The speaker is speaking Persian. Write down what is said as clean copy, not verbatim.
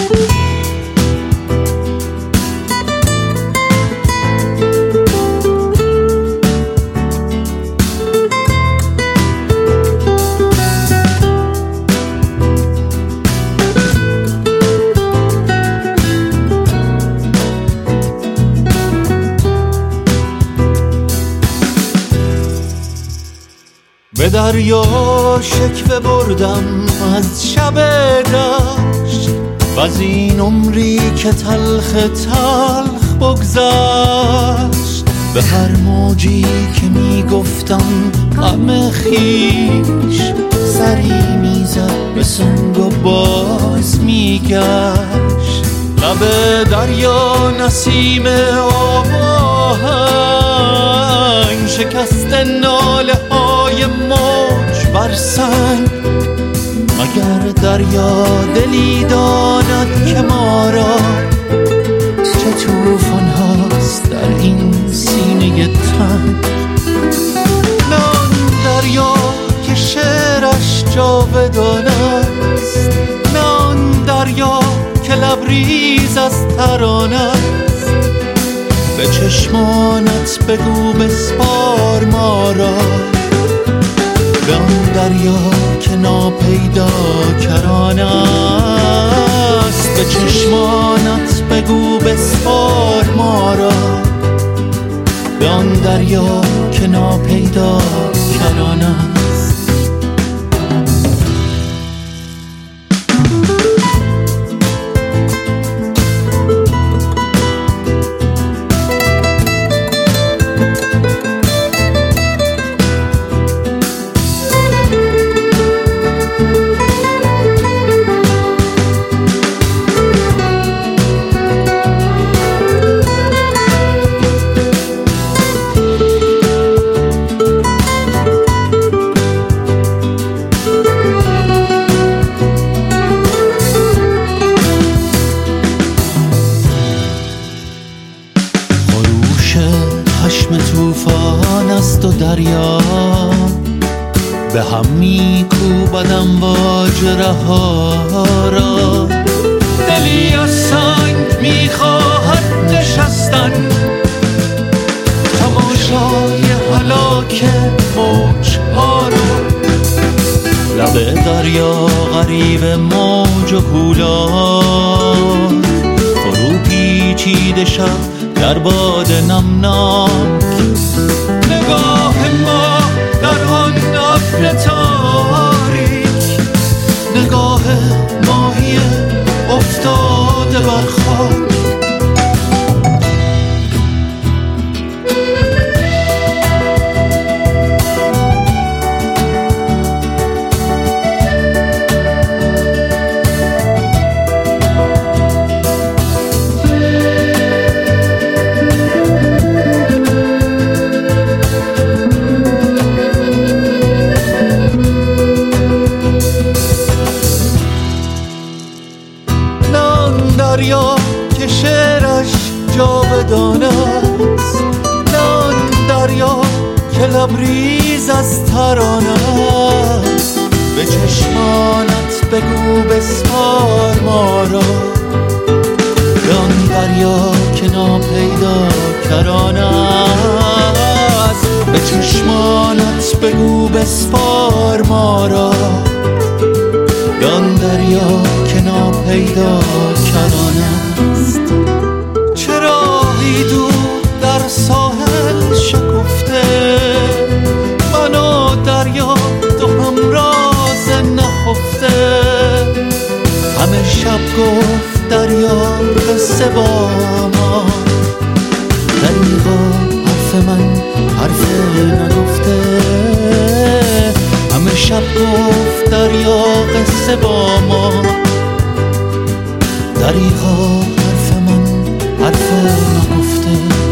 به دریا شکوه بردم از شب دشت و از این عمری که تلخ تلخ بگذشت. به هر موجی که میگفتم غم خویش سری میزد به سنگ و باز میگشت. لب دریا نسیم آهنگ شکست ناله های موج بر سنگ. مگر دریا دلی داند که ما را چه طوفان هاست در این سینه تنگ. نه آن دریا که شعرش جاودان است، نه آن دریا که لبریز از ترانه است. به چشمانت بگو بسپار ما را به آن دریا که ناپیدا کرانه است. به چشمانت بگو بسپار ما را به آن دریا که ناپیدا کرانه است. خشم طوفان است و دریا به هم میکوبد امواج رها را. دلی از سنگ میخواهد نشستن تماشای هلاک موجها را. لب دریا غریب موج و کولاک فرو پیچیده شب در باد نمناک. نگاه ما در آن ابر تاریک، نگاه ماهی افتاده بر خاک. دریا که شعرش جاودان است، نه آن دریا که لبریز از ترانه است. به چشمانت بگو بسپار ما را به آن دریا که ناپیدا کرانه است. به چشمانت بگو بسپار ما را به آن دریا که ناپیدا کرانه است. چه راهی دور در ساحل شکفته، من و دریا دو همراز نهفته. همه شب گفت دریا قصه با ما، دریغا حرف من حرف نگفته. همه شب گفت دریا قصه با ما، دریغا حرف من حرف نگفته.